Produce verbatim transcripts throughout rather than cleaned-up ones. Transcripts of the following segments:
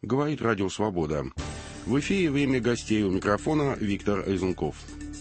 Говорит Радио Свобода. В эфире время гостей, у микрофона Виктор Резунков.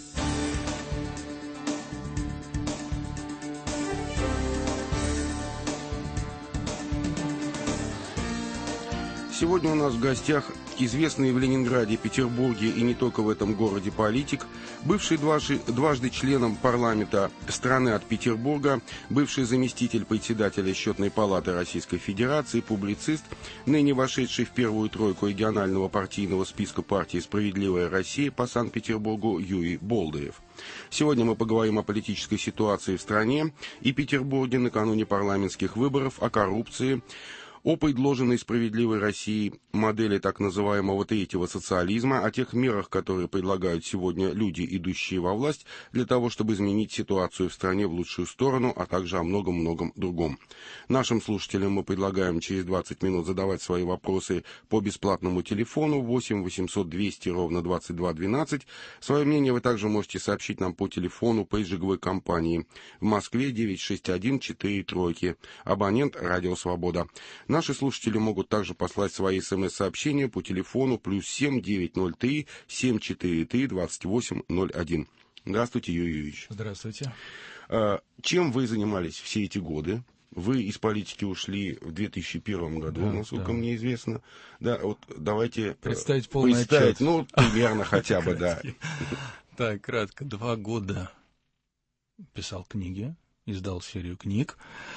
Сегодня у нас в гостях известный в Ленинграде, Петербурге и не только в этом городе политик, бывший дважды, дважды членом парламента страны от Петербурга, бывший заместитель председателя Счетной палаты Российской Федерации, публицист, ныне вошедший в первую тройку регионального партийного списка партии «Справедливая Россия» по Санкт-Петербургу Юрий Болдырев. Сегодня мы поговорим о политической ситуации в стране и Петербурге накануне парламентских выборов, о коррупции, о предложенной «Справедливой России» модели так называемого третьего социализма, о тех мерах, которые предлагают сегодня люди, идущие во власть, для того, чтобы изменить ситуацию в стране в лучшую сторону, а также о многом-многом другом. Нашим слушателям мы предлагаем через двадцать минут задавать свои вопросы по бесплатному телефону восемь восемьсот двести ровно двадцать два двенадцать. Свое мнение вы также можете сообщить нам по телефону пейджиговой компании в Москве девять шесть один четыре тройки. Абонент «Радио Свобода». Наши слушатели могут также послать свои смс-сообщения по телефону плюс семь девятьсот три семьсот четыре три двадцать восемь ноль один. Здравствуйте, Юрий Юрьевич. Здравствуйте. Чем вы занимались все эти годы? Вы из политики ушли в две тысячи первом году, да, насколько да. мне известно. Да, вот давайте представить полный представить, отчет. Ну, примерно хотя бы, да. Так, кратко. Два года писал книги, издал серию книг.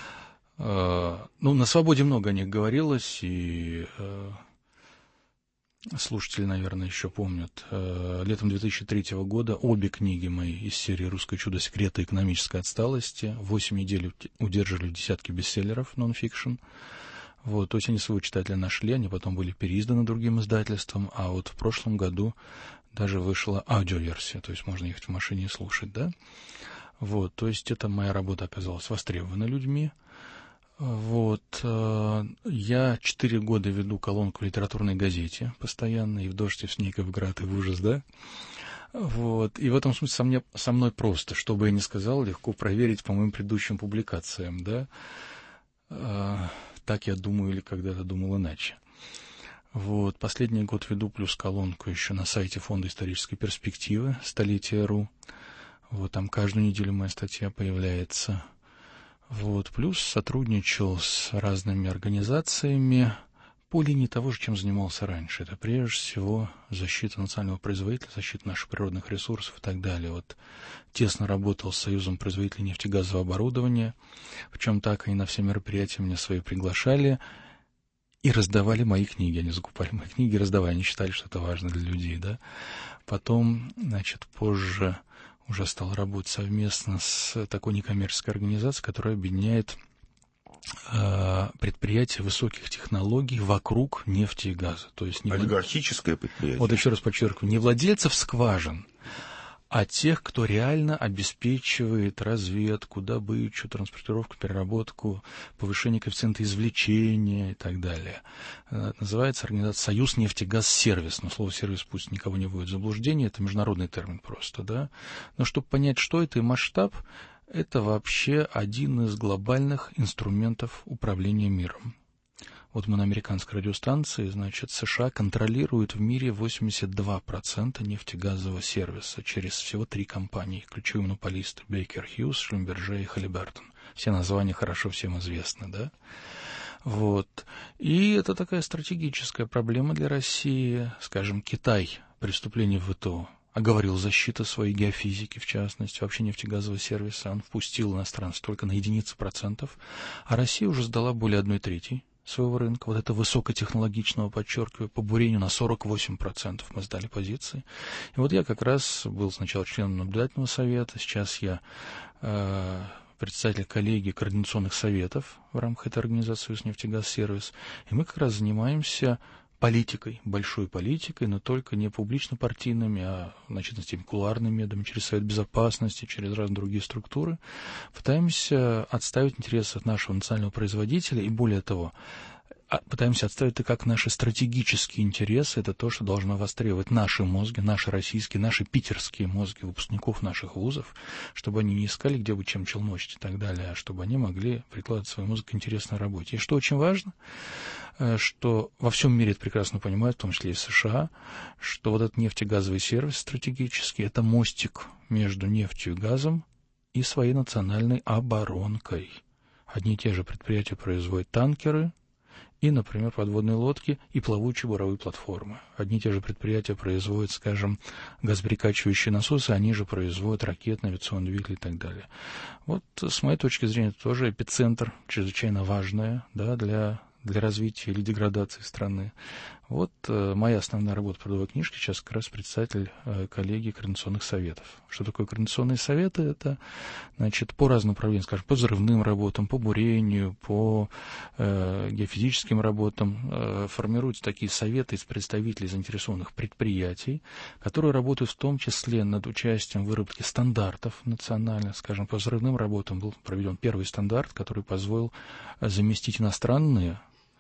Ну, на «Свободе» много о них говорилось, и э, слушатели, наверное, еще помнят. Э, летом две тысячи третьего года обе книги мои из серии «Русское чудо. Секреты экономической отсталости» восемь недель удерживали в десятке бестселлеров нон-фикшн. Вот, то есть они своего читателя нашли, они потом были переизданы другим издательством, а вот в прошлом году даже вышла аудиоверсия, то есть можно ехать в машине и слушать, да? Вот, то есть эта моя работа оказалась востребована людьми. Вот, я четыре года веду колонку в литературной газете постоянно, и в «Дождь», и в «Снег», и в «Град», и в «Ужас», да? Вот, и в этом смысле со, мне, со мной просто, что бы я ни сказал, легко проверить по моим предыдущим публикациям, да? Так я думаю, или когда-то думал иначе. Вот, последний год веду плюс колонку еще на сайте Фонда исторической перспективы «Столетие.ру». Вот, там каждую неделю моя статья появляется. Вот, плюс сотрудничал с разными организациями по линии того же, чем занимался раньше. Это прежде всего защита национального производителя, защита наших природных ресурсов и так далее. Вот, тесно работал с Союзом производителей нефтегазового оборудования, причем так они на все мероприятия меня свои приглашали и раздавали мои книги. Они закупали мои книги и раздавали, они считали, что это важно для людей, да. Потом, значит, позже уже стал работать совместно с такой некоммерческой организацией, которая объединяет э, предприятия высоких технологий вокруг нефти и газа. То есть не олигархическое предприятие. Вот еще раз подчеркиваю, не владельцев скважин, а тех, кто реально обеспечивает разведку, добычу, транспортировку, переработку, повышение коэффициента извлечения и так далее. Это называется организация «Союз нефтегазсервис». Но слово «сервис» пусть никого не вводит в заблуждение, это международный термин просто, да. Но чтобы понять, что это и масштаб, это вообще один из глобальных инструментов управления миром. Вот мы на американской радиостанции, значит, США контролируют в мире восемьдесят два процента нефтегазового сервиса через всего три компании. Ключевые монополисты — Бейкер Хьюз, Шлюмберже и Халибертон. Все названия хорошо всем известны, да? Вот. И это такая стратегическая проблема для России. Скажем, Китай, преступление в ВТО, оговорил защиту своей геофизики, в частности, вообще нефтегазового сервиса. Он впустил иностранцев только на единицы процентов, а Россия уже сдала более одной трети своего рынка, вот это высокотехнологичного, подчеркиваю, по бурению на сорок восемь процентов мы сдали позиции. И вот я как раз был сначала членом наблюдательного совета, сейчас я э, председатель коллегии координационных советов в рамках этой организации «Союз нефтегазсервис», и мы как раз занимаемся политикой, большой политикой, но только не публично-партийными, а в значительной степени кулуарными методами, через Совет Безопасности, через разные другие структуры. Пытаемся отставить интересы нашего национального производителя и, более того, пытаемся отставить это как наши стратегические интересы, это то, что должно востребовать наши мозги, наши российские, наши питерские мозги выпускников наших вузов, чтобы они не искали, где бы чем челночить и так далее, а чтобы они могли прикладывать свой мозг к интересной работе. И что очень важно, что во всем мире это прекрасно понимают, в том числе и в США, что вот этот нефтегазовый сервис стратегический – это мостик между нефтью и газом и своей национальной оборонкой. Одни и те же предприятия производят танкеры и, например, подводные лодки и плавучие буровые платформы. Одни и те же предприятия производят, скажем, газоперекачивающие насосы, они же производят ракетные, авиационные двигатели и так далее. Вот, с моей точки зрения, это тоже эпицентр, чрезвычайно важное, да, для, для развития или деградации страны. Вот э, моя основная работа в трудовой книжке сейчас как раз председатель э, коллегии координационных советов. Что такое координационные советы? Это, значит, по разным направлениям, скажем, по взрывным работам, по бурению, по э, геофизическим работам э, формируются такие советы из представителей заинтересованных предприятий, которые работают в том числе над участием в выработке стандартов национальных. Скажем, по взрывным работам был проведен первый стандарт, который позволил заместить иностранные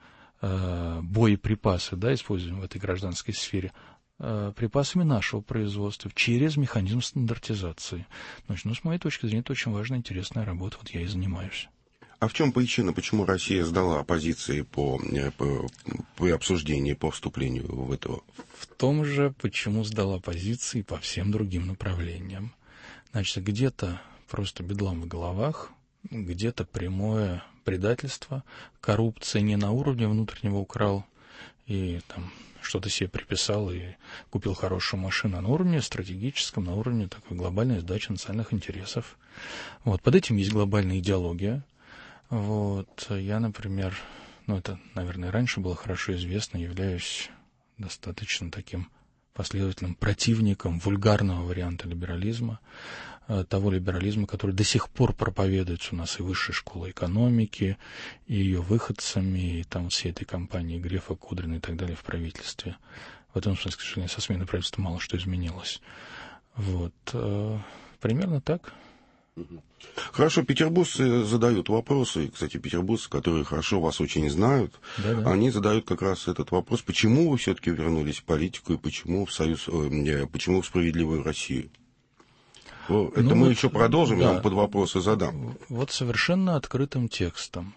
боеприпасы, да, используемые в этой гражданской сфере, припасами нашего производства через механизм стандартизации. Значит, ну, с моей точки зрения, это очень важная, интересная работа, вот я и занимаюсь. А в чем причина, почему Россия сдала позиции по, по, при обсуждении по вступлению в это? В том же, почему сдала позиции по всем другим направлениям. Значит, где-то просто бедлам в головах, где-то прямое предательство, коррупция не на уровне внутреннего украл и там что-то себе приписал и купил хорошую машину, а на уровне стратегическом, на уровне такой глобальной сдачи национальных интересов. Вот, под этим есть глобальная идеология. Вот, я, например, ну это, наверное, раньше было хорошо известно, являюсь достаточно таким последовательным противником вульгарного варианта либерализма, того либерализма, который до сих пор проповедуется у нас и высшей школы экономики, и ее выходцами, и там всей этой компании Грефа, Кудрина и так далее в правительстве. В этом смысле, к сожалению, со сменой правительства мало что изменилось. Вот. Примерно так. Хорошо, петербуржцы задают вопросы, кстати, петербуржцы, которые хорошо вас очень знают, Да-да. Они задают как раз этот вопрос, почему вы все-таки вернулись в политику и почему в союз, э, почему в справедливую Россию? Это ну, мы вот, еще продолжим, да, я вам под вопросы задам. Вот совершенно открытым текстом.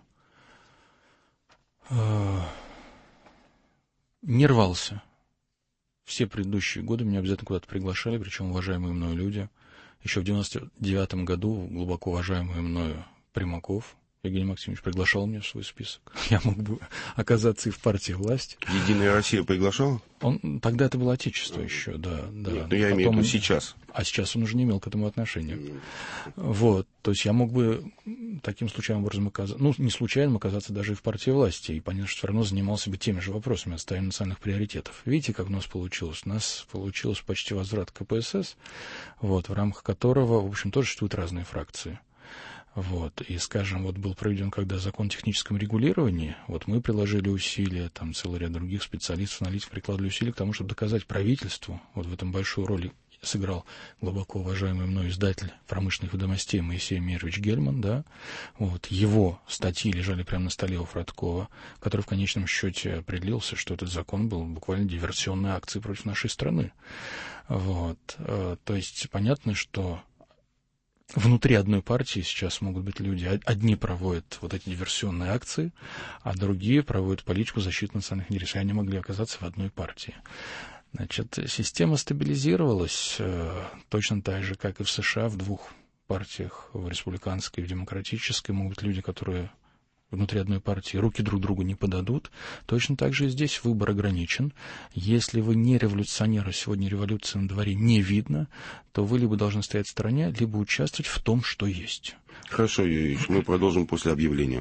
Не рвался. Все предыдущие годы меня обязательно куда-то приглашали, причем уважаемые мною люди. Еще в девяносто девятом году глубоко уважаемый мною Примаков Евгений Максимович приглашал меня в свой список. Я мог бы оказаться и в партии власти. Единая Россия приглашала? Он, тогда это было Отечество еще, да. да. Нет, но я Потом имею в виду сейчас. А сейчас он уже не имел к этому отношения. Нет. Вот, то есть я мог бы таким случайным образом оказаться, ну, не случайным оказаться даже и в партии власти, и понятно, что все равно занимался бы теми же вопросами отставления национальных приоритетов. Видите, как у нас получилось? У нас получилось почти возврат к КПСС, вот, в рамках которого, в общем, тоже существуют разные фракции. Вот, и, скажем, вот был проведен, когда закон о техническом регулировании, вот мы приложили усилия, там целый ряд других специалистов, аналитиков прикладывали усилия к тому, чтобы доказать правительству, вот в этом большую роль сыграл глубоко уважаемый мной издатель промышленных ведомостей Моисей Мирович Гельман, да, вот, его статьи лежали прямо на столе у Фродкова, который в конечном счете определился, что этот закон был буквально диверсионной акцией против нашей страны. Вот, то есть понятно, что внутри одной партии сейчас могут быть люди, одни проводят вот эти диверсионные акции, а другие проводят политику защиты национальных интересов, и они могли оказаться в одной партии. Значит, система стабилизировалась э, точно так же, как и в США, в двух партиях, в республиканской и в демократической. Могут быть люди, которые внутри одной партии руки друг другу не подадут. Точно так же и здесь выбор ограничен. Если вы не революционер, а сегодня революции на дворе не видно, то вы либо должны стоять в стороне, либо участвовать в том, что есть. Хорошо, Юрий Ильич, мы продолжим после объявления.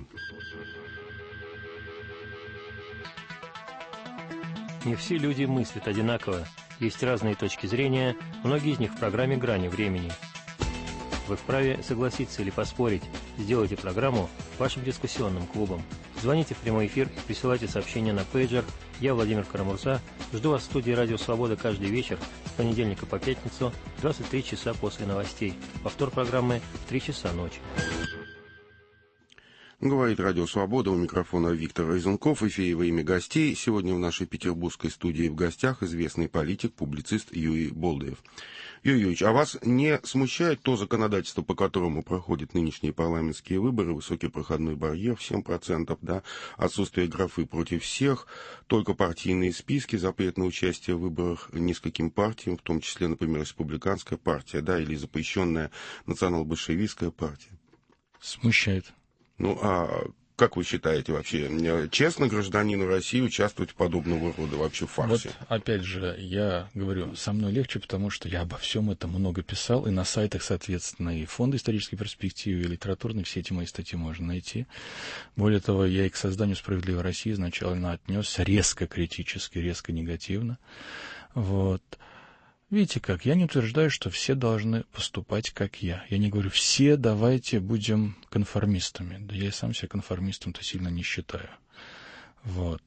Не все люди мыслят одинаково. Есть разные точки зрения, многие из них в программе «Грани времени». Вы вправе согласиться или поспорить. Сделайте программу вашим дискуссионным клубом. Звоните в прямой эфир и присылайте сообщения на пейджер. Я, Владимир Карамурза, жду вас в студии «Радио Свобода» каждый вечер с понедельника по пятницу в двадцать три часа после новостей. Повтор программы в три часа ночи. Говорит Радио Свобода, у микрофона Виктор Резунков, в эфире «Во имя гостей». Сегодня в нашей петербургской студии в гостях известный политик, публицист Юрий Болдыев. Юрий Юрьевич, а вас не смущает то законодательство, по которому проходят нынешние парламентские выборы, высокий проходной барьер в семь процентов, да, отсутствие графы против всех, только партийные списки, запрет на участие в выборах нескольким партиям, в том числе, например, республиканская партия, да, или запрещенная национал-большевистская партия? Смущает. Ну, а как вы считаете вообще, честно гражданину России участвовать в подобного рода вообще фарсе? Вот, опять же, я говорю, со мной легче, потому что я обо всем этом много писал, и на сайтах, соответственно, и Фонда исторической перспективы, и литературной, все эти мои статьи можно найти. Более того, я и к созданию «Справедливой России» изначально отнесся резко критически, резко негативно. Вот. Видите как, я не утверждаю, что все должны поступать, как я. Я не говорю, все давайте будем конформистами. Да я и сам себя конформистом-то сильно не считаю. Вот.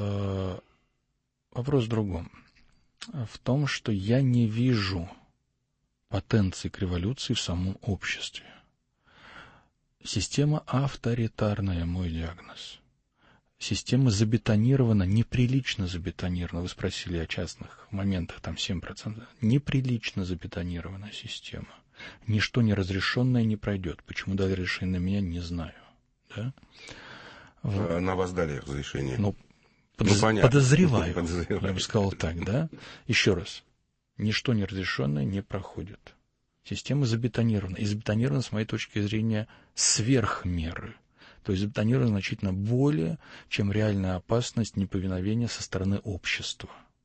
Вопрос в другом. В том, что я не вижу потенции к революции в самом обществе. Система авторитарная, мой диагноз. Система забетонирована, неприлично забетонирована. Вы спросили о частных моментах, там семь процентов. Неприлично забетонирована система. Ничто неразрешенное не пройдет. Почему дали решение на меня, не знаю. Да? На вас дали разрешение? Ну, подоз... ну подозреваю. подозреваю. Я бы сказал так, да? Еще раз. Ничто неразрешенное не проходит. Система забетонирована. И забетонирована, с моей точки зрения, сверх меры. То есть забетонировано значительно более, чем реальная опасность неповиновения со стороны общества.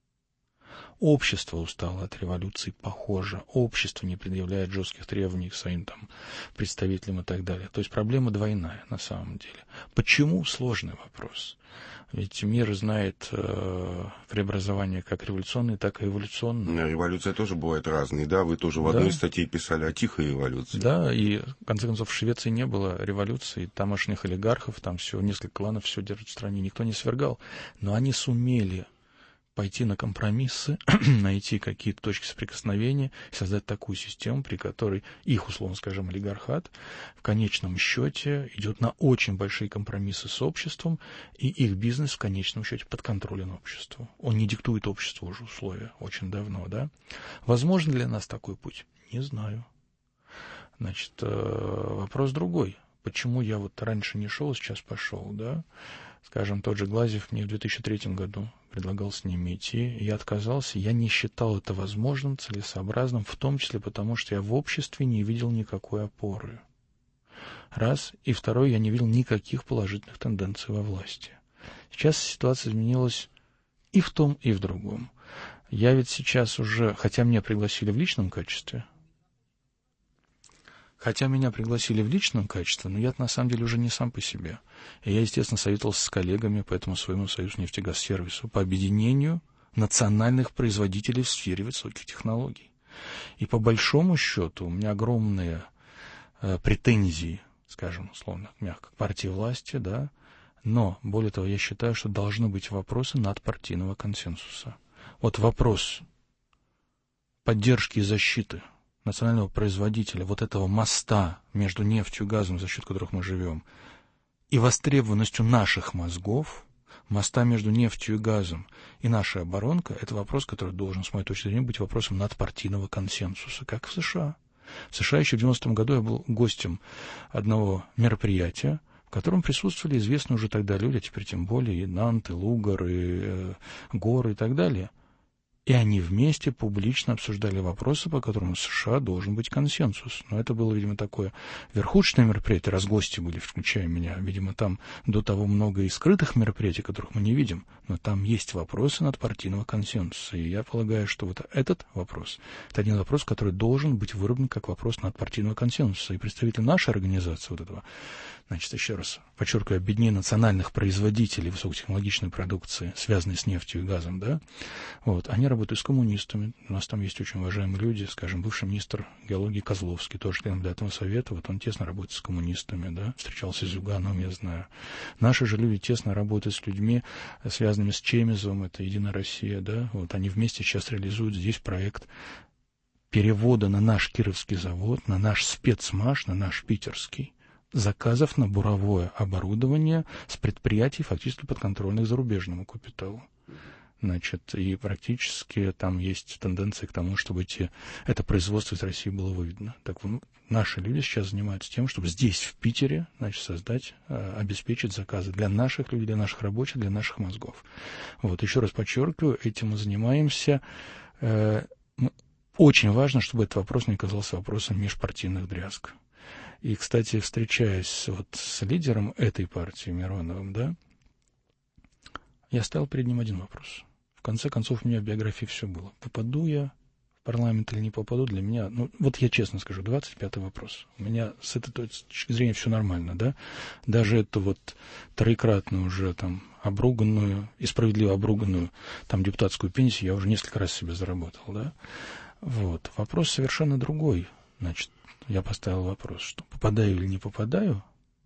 Общество устало от революции, похоже. Общество не предъявляет жестких требований к своим там представителям и так далее. То есть проблема двойная на самом деле. Почему? Сложный вопрос. Ведь мир знает э, преобразование как революционное, так и эволюционное. Революция тоже бывает разной, да? Вы тоже в да. одной статье писали о тихой революции. Да, и в конце концов в Швеции не было революции, тамошних олигархов, там все, несколько кланов все держат в стране, никто не свергал. Но они сумели пойти на компромиссы, найти какие-то точки соприкосновения, создать такую систему, при которой их, условно скажем, олигархат в конечном счете идет на очень большие компромиссы с обществом, и их бизнес в конечном счете подконтролен обществу. Он не диктует обществу уже условия очень давно, да? Возможен ли для нас такой путь? Не знаю. Значит, вопрос другой. Почему я вот раньше не шел, сейчас пошел, да? Скажем, тот же Глазьев мне в две тысячи третьем году предлагал с ними идти, я отказался, я не считал это возможным, целесообразным, в том числе потому, что я в обществе не видел никакой опоры. Раз. И второй, я не видел никаких положительных тенденций во власти. Сейчас ситуация изменилась и в том, и в другом. Я ведь сейчас уже, хотя меня пригласили в личном качестве, Хотя меня пригласили в личном качестве, но я на самом деле уже не сам по себе. И я, естественно, советовался с коллегами по этому своему Союзнефтегазсервису по объединению национальных производителей в сфере высоких технологий. И по большому счету у меня огромные э, претензии, скажем, условно, мягко, к партии власти, да, но, более того, я считаю, что должны быть вопросы надпартийного консенсуса. Вот вопрос поддержки и защиты национального производителя, вот этого моста между нефтью и газом, за счет которых мы живем, и востребованностью наших мозгов, моста между нефтью и газом и наша оборонка, это вопрос, который должен, с моей точки зрения, быть вопросом надпартийного консенсуса, как в США. В США еще в девяностом году я был гостем одного мероприятия, в котором присутствовали известные уже тогда люди, а теперь тем более и Нант, и Лугар, и э, Гор, и так далее. И они вместе публично обсуждали вопросы, по которым в США должен быть консенсус. Но это было, видимо, такое верхушечное мероприятие, раз гости были, включая меня. Видимо, там до того много и скрытых мероприятий, которых мы не видим. Но там есть вопросы надпартийного консенсуса. И я полагаю, что вот этот вопрос, это один вопрос, который должен быть выработан как вопрос надпартийного консенсуса. И представители нашей организации вот этого, значит, еще раз подчеркиваю, объединение национальных производителей высокотехнологичной продукции, связанной с нефтью и газом, да, вот, они работают с коммунистами. У нас там есть очень уважаемые люди, скажем, бывший министр геологии Козловский, тоже член Государственного совета, вот он тесно работает с коммунистами, да, встречался с Зюгановым, я знаю. Наши же люди тесно работают с людьми, связанными с Чемизовым, это «Единая Россия», да, вот они вместе сейчас реализуют здесь проект перевода на наш Кировский завод, на наш спецмаш, на наш питерский, заказов на буровое оборудование с предприятий, фактически подконтрольных зарубежному капиталу. Значит, и практически там есть тенденция к тому, чтобы эти, это производство из России было выведено. Так вот, наши люди сейчас занимаются тем, чтобы здесь, в Питере, значит, создать, обеспечить заказы для наших людей, для наших рабочих, для наших мозгов. Вот, еще раз подчеркиваю, этим мы занимаемся. Очень важно, чтобы этот вопрос не казался вопросом межпартийных дрязг. И, кстати, встречаясь вот с лидером этой партии, Мироновым, да, я ставил перед ним один вопрос. В конце концов, у меня в биографии все было. Попаду я в парламент или не попаду, для меня, ну, вот я честно скажу, двадцать пятый вопрос. У меня с этой точки зрения все нормально, да. Даже эту вот троекратную уже там обруганную и справедливо обруганную там депутатскую пенсию я уже несколько раз себе заработал, да. Вот. Вопрос совершенно другой. Значит, я поставил вопрос, что попадаю или не попадаю,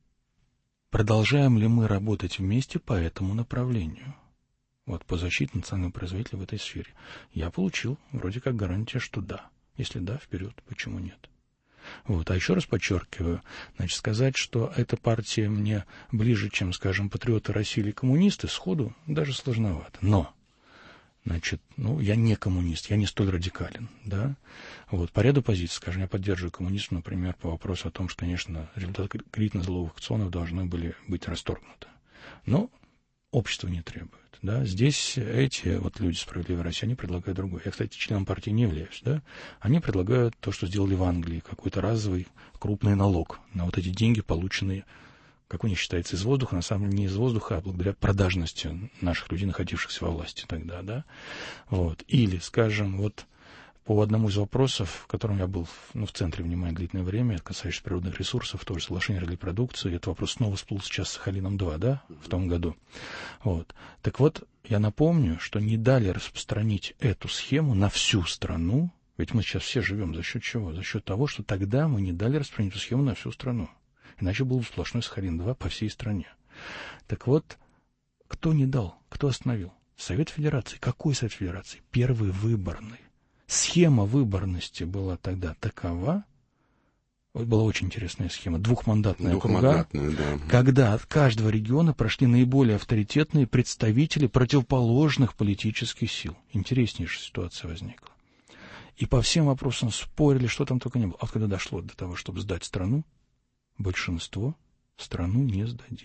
продолжаем ли мы работать вместе по этому направлению? Вот, по защите национального производителя в этой сфере. Я получил вроде как гарантию, что да. Если да, вперед, почему нет? Вот. А еще раз подчеркиваю, значит, сказать, что эта партия мне ближе, чем, скажем, патриоты России или коммунисты, сходу даже сложновато. Но, значит, ну, я не коммунист, я не столь радикален, да. Вот, по ряду позиций, скажем, я поддерживаю коммунистов, например, по вопросу о том, что, конечно, результаты кредитно-залоговых аукционов должны были быть расторгнуты. Но общество не требует, да. Здесь эти вот люди «Справедливой России», они предлагают другое. Я, кстати, членом партии не являюсь, да. Они предлагают то, что сделали в Англии, какой-то разовый крупный налог на вот эти деньги, полученные, как у них считается, из воздуха, на самом деле не из воздуха, а благодаря продажности наших людей, находившихся во власти тогда, да. Вот. Или, скажем, вот по одному из вопросов, в котором я был, ну, в центре внимания длительное время, касающийся природных ресурсов, тоже соглашение ради продукции, этот вопрос снова всплыл сейчас с Сахалином-два, да, в том году. Вот. Так вот, я напомню, что не дали распространить эту схему на всю страну, ведь мы сейчас все живем за счет чего? За счет того, что тогда мы не дали распространить эту схему на всю страну. Иначе был бы сплошной Сахалин-два по всей стране. Так вот, кто не дал? Кто остановил? Совет Федерации. Какой Совет Федерации? Первый выборный. Схема выборности была тогда такова, вот была очень интересная схема, двухмандатная округа, да. Когда от каждого региона прошли наиболее авторитетные представители противоположных политических сил. Интереснейшая ситуация возникла. И по всем вопросам спорили, что там только не было. А вот когда дошло до того, чтобы сдать страну, большинство страну не сдадим.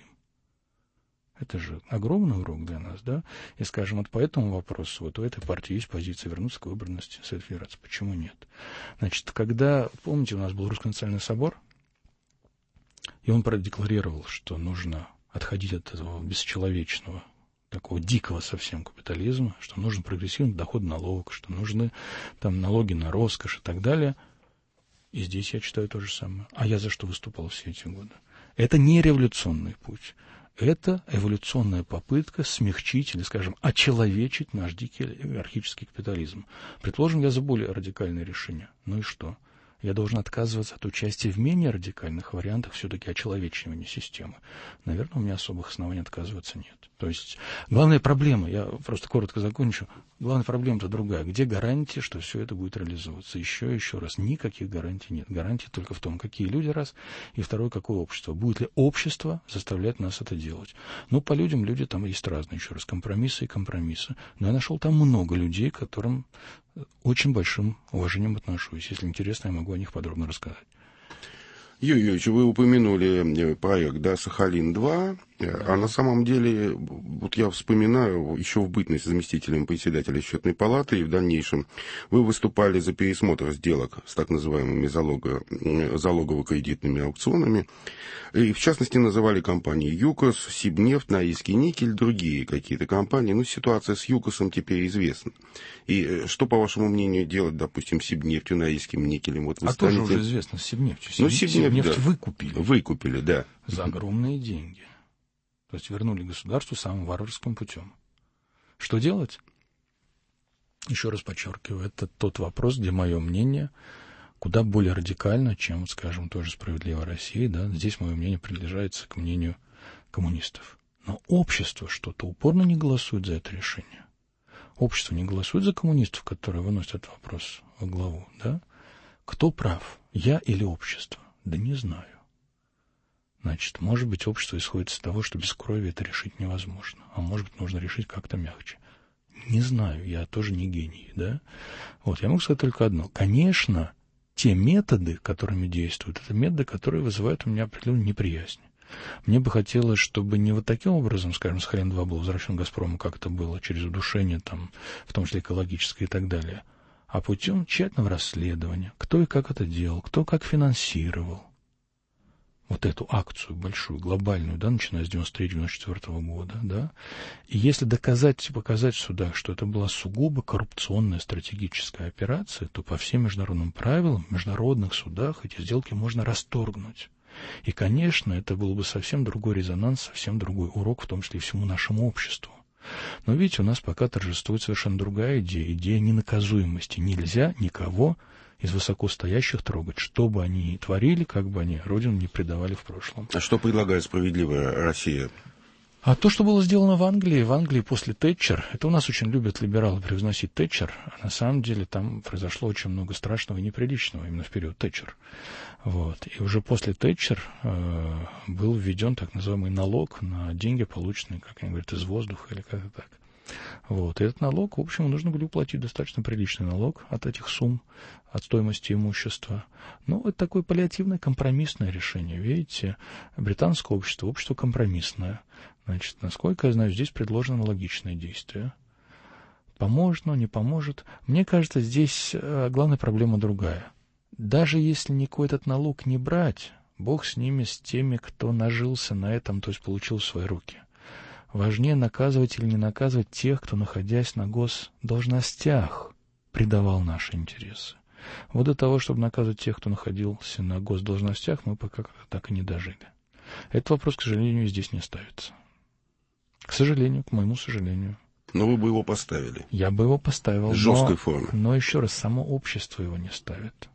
Это же огромный урок для нас, да? И, скажем, вот по этому вопросу вот у этой партии есть позиция вернуться к выборности Совета Федерации. Почему нет? Значит, когда, помните, у нас был Русский национальный собор, и он продекларировал, что нужно отходить от этого бесчеловечного, такого дикого совсем капитализма, что нужен прогрессивный доходный налог, что нужны там налоги на роскошь и так далее. И здесь я читаю то же самое. А я за что выступал все эти годы? Это не революционный путь. Это эволюционная попытка смягчить или, скажем, очеловечить наш дикий иерархический капитализм. Предположим, я за более радикальное решение. Ну и что? Я должен отказываться от участия в менее радикальных вариантах все-таки очеловечивания системы. Наверное, у меня особых оснований отказываться нет. То есть главная проблема, я просто коротко закончу, главная проблема-то другая. Где гарантия, что все это будет реализовываться? Еще и еще раз, никаких гарантий нет. Гарантии только в том, какие люди, раз, и второе, какое общество. Будет ли общество заставлять нас это делать? Ну, по людям, люди там есть разные, еще раз, компромиссы и компромиссы. Но я нашел там много людей, к которым очень большим уважением отношусь. Если интересно, я могу о них подробно рассказать. Юрий Юрьевич, вы упомянули проект, да, Сахалин-два, да. А на самом деле, вот я вспоминаю, еще в бытность заместителем председателя Счетной палаты, и в дальнейшем вы выступали за пересмотр сделок с так называемыми залого, залогово-кредитными аукционами, и в частности называли компании ЮКОС, Сибнефть, Норильский никель, другие какие-то компании. Ну, ситуация с ЮКОСом теперь известна. И что, по вашему мнению, делать, допустим, Сибнефтью, Норильским никелем? Вот вы а станете... тоже уже известно с Сибнефтью. Ну, Сибнефть, Сибнефть да. выкупили. Выкупили, да. За огромные деньги. То есть вернули государству самым варварским путем. Что делать? Еще раз подчеркиваю, это тот вопрос, где мое мнение куда более радикально, чем, скажем, тоже «Справедливая Россия». Да? Здесь мое мнение приближается к мнению коммунистов. Но общество что-то упорно не голосует за это решение. Общество не голосует за коммунистов, которые выносят этот вопрос во главу. Да? Кто прав? Я или общество? Да не знаю. Значит, может быть, общество исходит из того, что без крови это решить невозможно. А может быть, нужно решить как-то мягче. Не знаю, я тоже не гений, да? Вот, я могу сказать только одно. Конечно, те методы, которыми действуют, это методы, которые вызывают у меня определенную неприязнь. Мне бы хотелось, чтобы не вот таким образом, скажем, Сахалин-два был возвращен Газпрому, как это было, через удушение, там, в том числе экологическое и так далее, а путем тщательного расследования, кто и как это делал, кто как финансировал вот эту акцию большую, глобальную, да, начиная с девяносто третьего — девяносто четвёртого года, да, и если доказать, показать в судах, что это была сугубо коррупционная стратегическая операция, то по всем международным правилам в международных судах эти сделки можно расторгнуть. И, конечно, это был бы совсем другой резонанс, совсем другой урок, в том числе и всему нашему обществу. Но, видите, у нас пока торжествует совершенно другая идея, идея ненаказуемости. Нельзя никого из высокостоящих трогать, что бы они ни творили, как бы они родину не предавали в прошлом. А что предлагает «Справедливая Россия»? А то, что было сделано в Англии, в Англии после Тэтчер, это у нас очень любят либералы превозносить Тэтчер, а на самом деле там произошло очень много страшного и неприличного именно в период Тэтчер. Вот. И уже после Тэтчер э, был введен так называемый налог на деньги, полученные, как они говорят, из воздуха или как-то так. Вот. И этот налог, в общем, нужно было уплатить достаточно приличный налог от этих сумм, от стоимости имущества. Ну, это такое паллиативное компромиссное решение. Видите, британское общество, общество компромиссное. Значит, насколько я знаю, здесь предложено аналогичное действие. Поможет, но не поможет. Мне кажется, здесь главная проблема другая. Даже если никакой этот налог не брать, Бог с ними, с теми, кто нажился на этом, то есть получил в свои руки. Важнее наказывать или не наказывать тех, кто, находясь на госдолжностях, предавал наши интересы. Вот до того, чтобы наказывать тех, кто находился на госдолжностях, мы пока так и не дожили. Этот вопрос, к сожалению, здесь не ставится. К сожалению, к моему сожалению. Но вы бы его поставили. Я бы его поставил. В жесткой но, форме. Но еще раз, само общество его не ставит.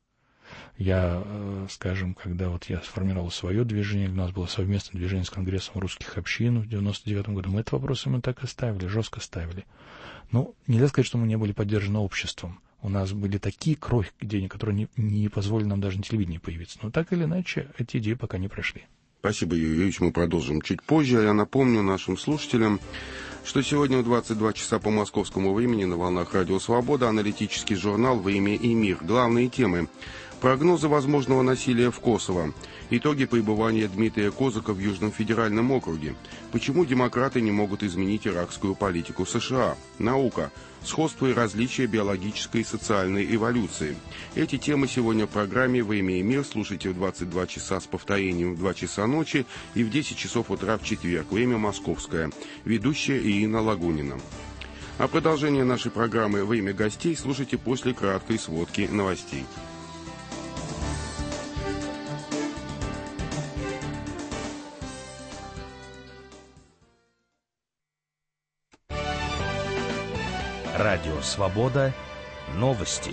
Я, скажем, когда вот я сформировал свое движение, у нас было совместное движение с Конгрессом русских общин в девяносто девятом году, мы этот вопрос именно так и ставили, жестко ставили. Ну, нельзя сказать, что мы не были поддержаны обществом. У нас были такие крохи денег, которые не, не позволили нам даже на телевидении появиться. Но так или иначе, эти идеи пока не прошли. Спасибо, Юрий Юрьевич, мы продолжим чуть позже. Я напомню нашим слушателям, что сегодня в двадцать два часа по московскому времени на волнах Радио Свобода аналитический журнал «Время и мир». Главные темы. Прогнозы возможного насилия в Косово. Итоги пребывания Дмитрия Козака в Южном федеральном округе. Почему демократы не могут изменить иракскую политику США? Наука. Сходство и различия биологической и социальной эволюции. Эти темы сегодня в программе «Время и мир». Слушайте в двадцать два часа с повторением в два часа ночи и в десять часов утра в четверг. Время московское. Ведущая Ирина Лагунина. А продолжение нашей программы «Время гостей» слушайте после краткой сводки новостей. Радио «Свобода». Новости.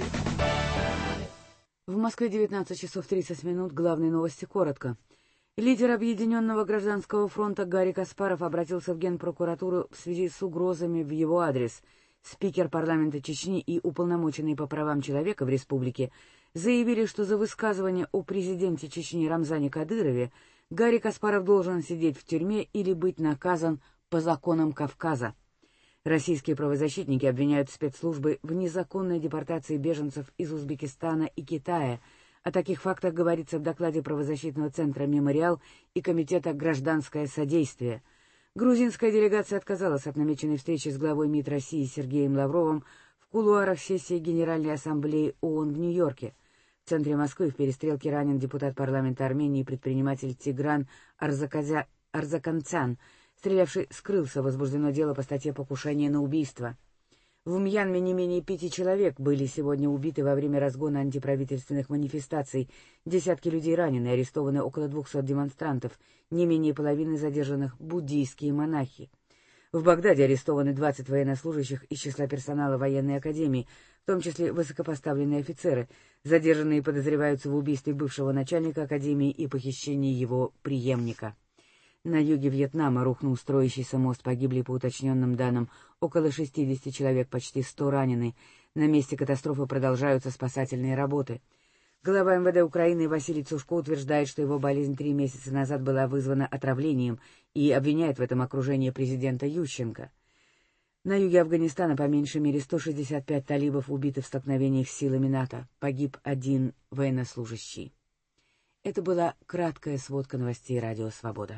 В Москве девятнадцать часов тридцать минут. Главные новости коротко. Лидер Объединенного гражданского фронта Гарри Каспаров обратился в Генпрокуратуру в связи с угрозами в его адрес. Спикер парламента Чечни и уполномоченный по правам человека в республике заявили, что за высказывание о президенте Чечни Рамзане Кадырове Гарри Каспаров должен сидеть в тюрьме или быть наказан по законам Кавказа. Российские правозащитники обвиняют спецслужбы в незаконной депортации беженцев из Узбекистана и Китая. О таких фактах говорится в докладе правозащитного центра «Мемориал» и комитета «Гражданское содействие». Грузинская делегация отказалась от намеченной встречи с главой МИД России Сергеем Лавровым в кулуарах сессии Генеральной Ассамблеи ООН в Нью-Йорке. В центре Москвы в перестрелке ранен депутат парламента Армении и предприниматель Тигран Арзаказя... Арзаканцян. Стрелявший скрылся, возбуждено дело по статье «Покушение на убийство». В Мьянме не менее пяти человек были сегодня убиты во время разгона антиправительственных манифестаций. Десятки людей ранены, арестованы около двухсот демонстрантов, не менее половины задержанных буддийские монахи. В Багдаде арестованы двадцать военнослужащих из числа персонала военной академии, в том числе высокопоставленные офицеры. Задержанные подозреваются в убийстве бывшего начальника академии и похищении его преемника. На юге Вьетнама рухнул строящийся мост, погибли, по уточненным данным, около шестидесяти человек, почти сто ранены. На месте катастрофы продолжаются спасательные работы. Глава эм вэ дэ Украины Василий Цушко утверждает, что его болезнь три месяца назад была вызвана отравлением и обвиняет в этом окружение президента Ющенко. На юге Афганистана по меньшей мере сто шестьдесят пять талибов убиты в столкновениях с силами НАТО. Погиб один военнослужащий. Это была краткая сводка новостей Радио Свобода.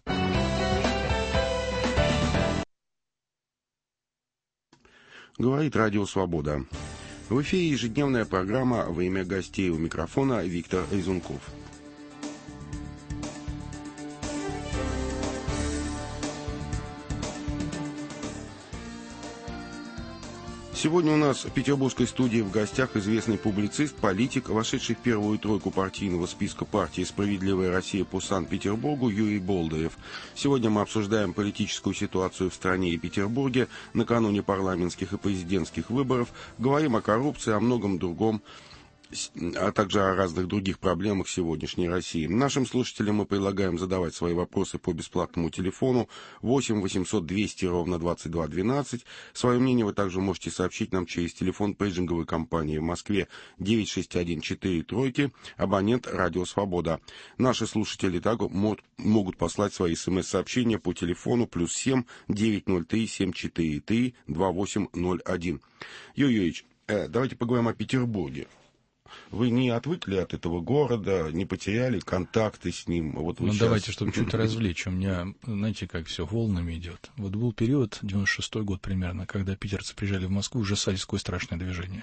Говорит Радио Свобода. В эфире ежедневная программа «Во имя гостей», у микрофона Виктор Резунков. Сегодня у нас в петербургской студии в гостях известный публицист, политик, вошедший в первую тройку партийного списка партии «Справедливая Россия» по Санкт-Петербургу Юрий Болдырев. Сегодня мы обсуждаем политическую ситуацию в стране и Петербурге накануне парламентских и президентских выборов, говорим о коррупции, о многом другом, а также о разных других проблемах сегодняшней России. Нашим слушателям мы предлагаем задавать свои вопросы по бесплатному телефону восемь восемьсот двести ровно двадцать два двенадцать. Свое мнение вы также можете сообщить нам через телефон пейджинговой компании в Москве девять шесть один четыре тройки, абонент Радио Свобода. Наши слушатели также могут послать свои смс-сообщения по телефону плюс семь девятьсот три семь четыре три два восемь ноль один. Юрий Юрьевич, э, давайте поговорим о Петербурге. Вы не отвыкли от этого города, не потеряли контакты с ним? Вот ну, сейчас... давайте, чтобы чуть развлечь. У меня, знаете, как все волнами идет. Вот был период, девяносто шестой год примерно, когда питерцы приезжали в Москву, ужасались, какое страшное движение.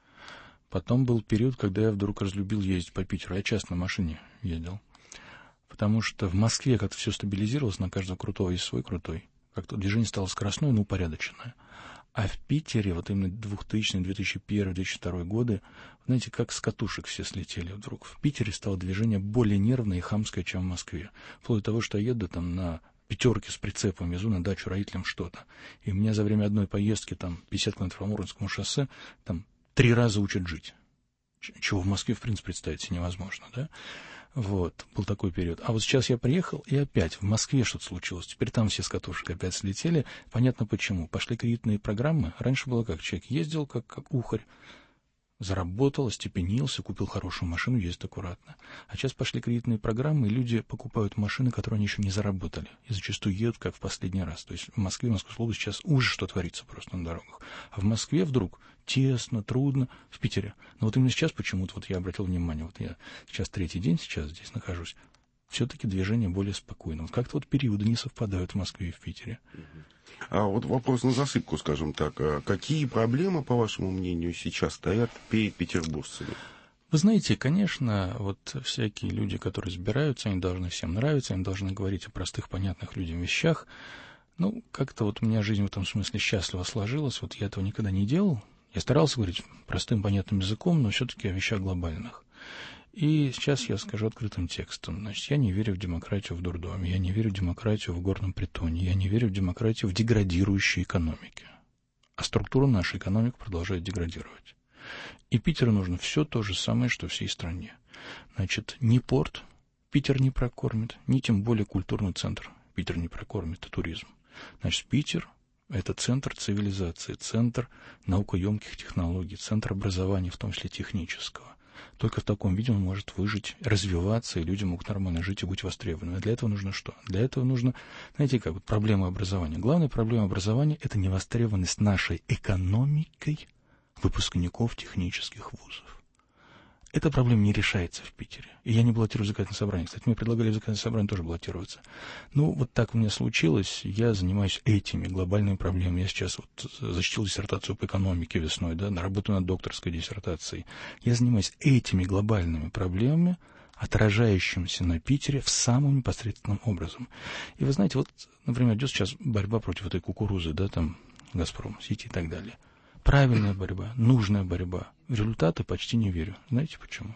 Потом был период, когда я вдруг разлюбил ездить по Питеру. Я часто на машине ездил. Потому что в Москве как-то все стабилизировалось, на каждого крутого есть свой крутой. Как-то движение стало скоростное, но упорядоченное. А в Питере, вот именно двухтысячный, две тысячи первый, две тысячи второй годы, знаете, как с катушек все слетели вдруг. В Питере стало движение более нервное и хамское, чем в Москве. Вплоть до того, что я еду там на пятерке с прицепом, везу на дачу родителям что-то. И меня за время одной поездки, там, пятьдесят километров по Муромскому шоссе, там, три раза учат жить. Чего в Москве, в принципе, представить себе невозможно, да? Вот, был такой период. А вот сейчас я приехал, и опять в Москве что-то случилось. Теперь там все с катушек опять слетели. Понятно почему. Пошли кредитные программы. Раньше было как? Человек ездил, как, как ухарь, заработал, остепенился, купил хорошую машину, ездит аккуратно. А сейчас пошли кредитные программы, и люди покупают машины, которые они еще не заработали. И зачастую едут, как в последний раз. То есть в Москве, в Московской области сейчас ужас, что творится просто на дорогах. А в Москве вдруг тесно, трудно. В Питере. Но вот именно сейчас почему-то, вот я обратил внимание, вот я сейчас третий день сейчас здесь нахожусь, все-таки движение более спокойно. Вот как-то вот периоды не совпадают в Москве и в Питере. А вот вопрос на засыпку, скажем так. Какие проблемы, по вашему мнению, сейчас стоят перед петербуржцами? Вы знаете, конечно, вот всякие люди, которые избираются, они должны всем нравиться, они должны говорить о простых, понятных людям вещах. Ну, как-то вот у меня жизнь в этом смысле счастливо сложилась. Вот я этого никогда не делал. Я старался говорить простым, понятным языком, но все-таки о вещах глобальных. И сейчас я скажу открытым текстом. Значит, я не верю в демократию в дурдоме, я не верю в демократию в горном притоне, я не верю в демократию в деградирующей экономике. А структура нашей экономики продолжает деградировать. И Питеру нужно все то же самое, что всей стране. Значит, ни порт Питер не прокормит, ни тем более культурный центр Питер не прокормит, а туризм. Значит, Питер — это центр цивилизации, центр наукоемких технологий, центр образования, в том числе технического. Только в таком виде он может выжить, развиваться, и люди могут нормально жить и быть востребованными. А для этого нужно что? Для этого нужно, знаете, как вот проблема образования. Главная проблема образования — это невостребованность нашей экономикой выпускников технических вузов. Эта проблема не решается в Питере. И я не баллотирую в законодательное собрание. Кстати, мне предлагали в законодательное собрание тоже баллотироваться. Ну, вот так у меня случилось. Я занимаюсь этими глобальными проблемами. Я сейчас вот защитил диссертацию по экономике весной, да, работаю над докторской диссертацией. Я занимаюсь этими глобальными проблемами, отражающимися на Питере в самым непосредственным образом. И вы знаете, вот, например, идет сейчас борьба против этой кукурузы, да, там, Газпром, сети и так далее. Правильная борьба, нужная борьба. В результаты почти не верю. Знаете почему?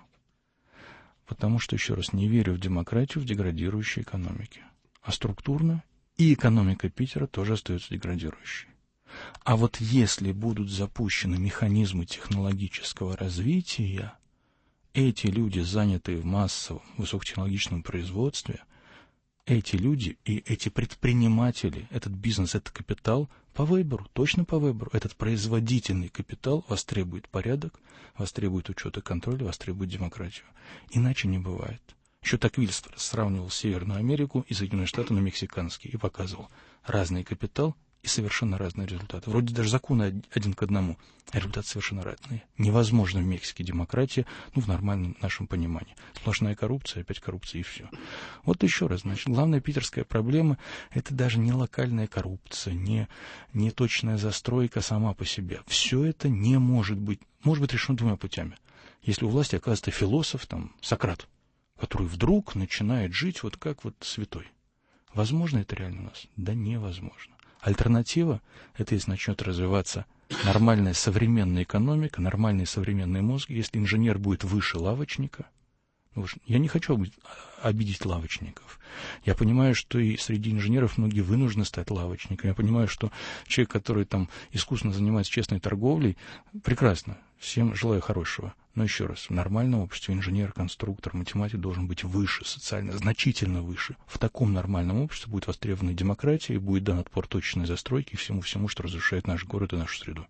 Потому что, еще раз, не верю в демократию в деградирующей экономике. А структурно и экономика Питера тоже остается деградирующей. А вот если будут запущены механизмы технологического развития, эти люди, занятые в массовом высокотехнологичном производстве, эти люди и эти предприниматели, этот бизнес, этот капитал по выбору, точно по выбору, этот производительный капитал востребует порядок, востребует учет и контроль, востребует демократию. Иначе не бывает. Еще Токвиль сравнивал Северную Америку и Соединенные Штаты на мексиканские и показывал разный капитал и совершенно разные результаты. Вроде даже законы один к одному, а результаты совершенно разные. Невозможно в Мексике демократия, ну, в нормальном нашем понимании. Сплошная коррупция, опять коррупция и все. Вот еще раз, значит, главная питерская проблема – это даже не локальная коррупция, не, не точная застройка сама по себе. Все это не может быть, может быть решено двумя путями. Если у власти оказывается философ, там, Сократ, который вдруг начинает жить вот как вот святой. Возможно это реально у нас? Да невозможно. Альтернатива – это если начнет развиваться нормальная современная экономика, нормальный современный мозг, если инженер будет выше лавочника. Ну, я не хочу обидеть лавочников. Я понимаю, что и среди инженеров многие вынуждены стать лавочниками. Я понимаю, что человек, который там искусно занимается честной торговлей, прекрасно, всем желаю хорошего. Но еще раз, в нормальном обществе инженер, конструктор, математик должен быть выше, социально, значительно выше. В таком нормальном обществе будет востребована демократия и будет дан отпор точечной застройки и всему-всему, что разрушает наш город и нашу среду.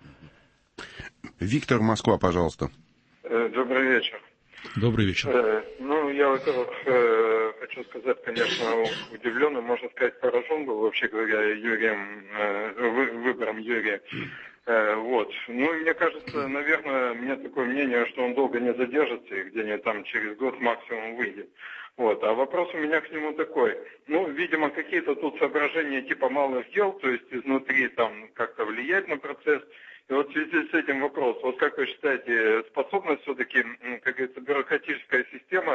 Виктор, Москва, пожалуйста. Добрый вечер. Добрый вечер. Э, ну, я, во-первых, э, хочу сказать, конечно, удивлен, и, можно сказать, поражен был, вообще говоря, Юрием, э, вы, выбором Юрия. Э, вот. Ну, мне кажется, наверное, у меня такое мнение, что он долго не задержится, и где-нибудь там через год максимум выйдет. Вот. А вопрос у меня к нему такой. Ну, видимо, какие-то тут соображения типа малых дел, то есть изнутри там как-то влиять на процесс. И вот в связи с этим вопрос, вот как вы считаете, способна все-таки, как говорится, бюрократическая система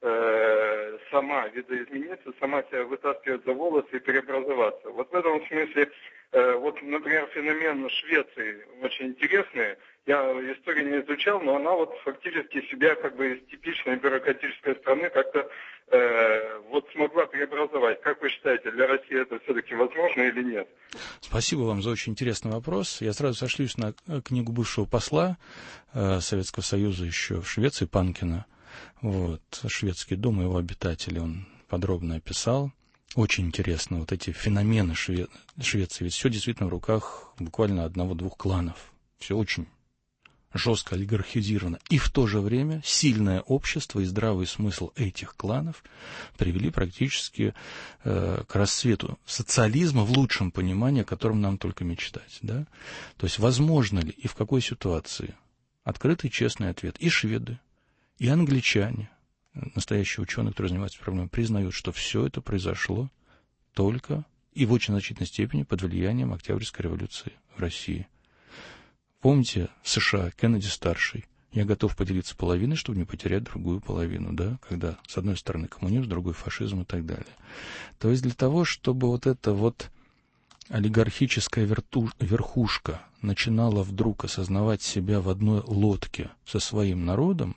э, сама видоизмениться, сама себя вытаскивать за волосы и преобразоваться? Вот в этом смысле, э, вот, например, феномен Швеции очень интересный. Я историю не изучал, но она вот фактически себя как бы из типичной бюрократической страны как-то э, вот смогла преобразовать. Как вы считаете, для России это все-таки возможно или нет? Спасибо вам за очень интересный вопрос. Я сразу сошлюсь на книгу бывшего посла э, Советского Союза еще в Швеции, Панкина. Вот, «Шведский дом» и его обитатели он подробно описал. Очень интересно, вот эти феномены Шве... Швеции. Ведь все действительно в руках буквально одного-двух кланов. Все очень жестко олигархизировано. И в то же время сильное общество и здравый смысл этих кланов привели практически э, к расцвету социализма в лучшем понимании, о котором нам только мечтать. Да? То есть возможно ли и в какой ситуации? Открытый честный ответ. И шведы, и англичане, настоящие ученые, которые занимаются проблемой, признают, что все это произошло только и в очень значительной степени под влиянием Октябрьской революции в России. Помните США, Кеннеди-старший? Я готов поделиться половиной, чтобы не потерять другую половину, да? Когда с одной стороны коммунизм, с другой фашизм и так далее. То есть для того, чтобы вот эта вот олигархическая верту... верхушка начинала вдруг осознавать себя в одной лодке со своим народом,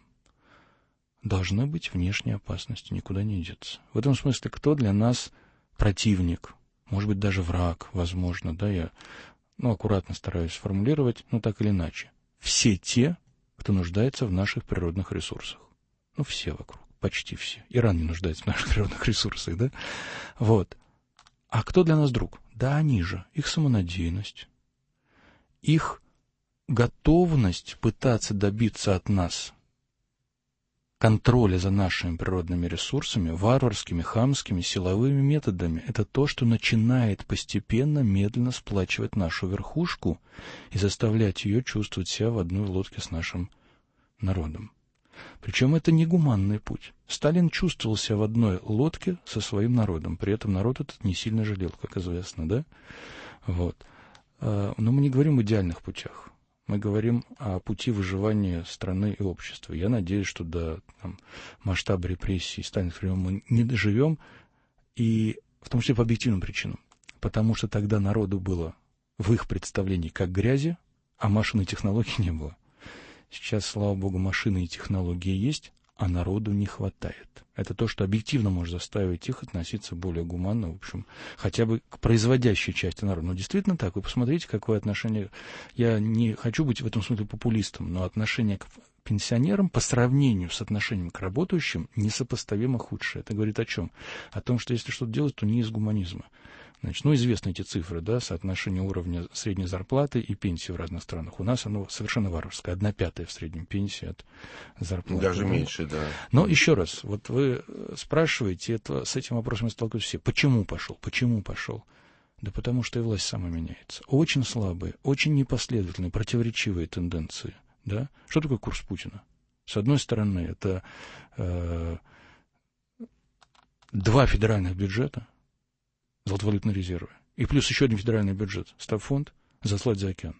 должны быть внешние опасности, никуда не деться. В этом смысле, кто для нас противник, может быть, даже враг, возможно, да, я... Ну, аккуратно стараюсь сформулировать, но так или иначе. Все те, кто нуждается в наших природных ресурсах. Ну, все вокруг, почти все. Иран не нуждается в наших природных ресурсах, да? Вот. А кто для нас друг? Да они же. Их самонадеянность, их готовность пытаться добиться от нас контроля за нашими природными ресурсами, варварскими, хамскими, силовыми методами. Это то, что начинает постепенно, медленно сплачивать нашу верхушку и заставлять ее чувствовать себя в одной лодке с нашим народом. Причем это не гуманный путь. Сталин чувствовал себя в одной лодке со своим народом. При этом народ этот не сильно жалел, как известно, да? Вот. Но мы не говорим о идеальных путях. Мы говорим о пути выживания страны и общества. Я надеюсь, что до там, масштаба репрессий сталинских времен мы не доживем, и в том числе по объективным причинам. Потому что тогда народу было в их представлении как грязи, а машин и технологий не было. Сейчас, слава богу, машины и технологии есть, а народу не хватает. Это то, что объективно может заставить их относиться более гуманно, в общем, хотя бы к производящей части народа. Но действительно так. Вы посмотрите, какое отношение... Я не хочу быть в этом смысле популистом, но отношение к пенсионерам по сравнению с отношением к работающим несопоставимо худшее. Это говорит о чем? О том, что если что-то делать, то не из гуманизма. Значит, ну, известны эти цифры, да, соотношение уровня средней зарплаты и пенсии в разных странах. У нас оно совершенно варварское, одна пятая в среднем пенсии от зарплаты. Даже меньше, да. Но еще раз, вот вы спрашиваете, это, с этим вопросом сталкиваются все. Почему пошел? Почему пошел? Да потому что и власть сама меняется. Очень слабые, очень непоследовательные, противоречивые тенденции. Да? Что такое курс Путина? С одной стороны, это э, два федеральных бюджета, золотовалютные резервы, и плюс еще один федеральный бюджет, стабфонд, заслать за океан.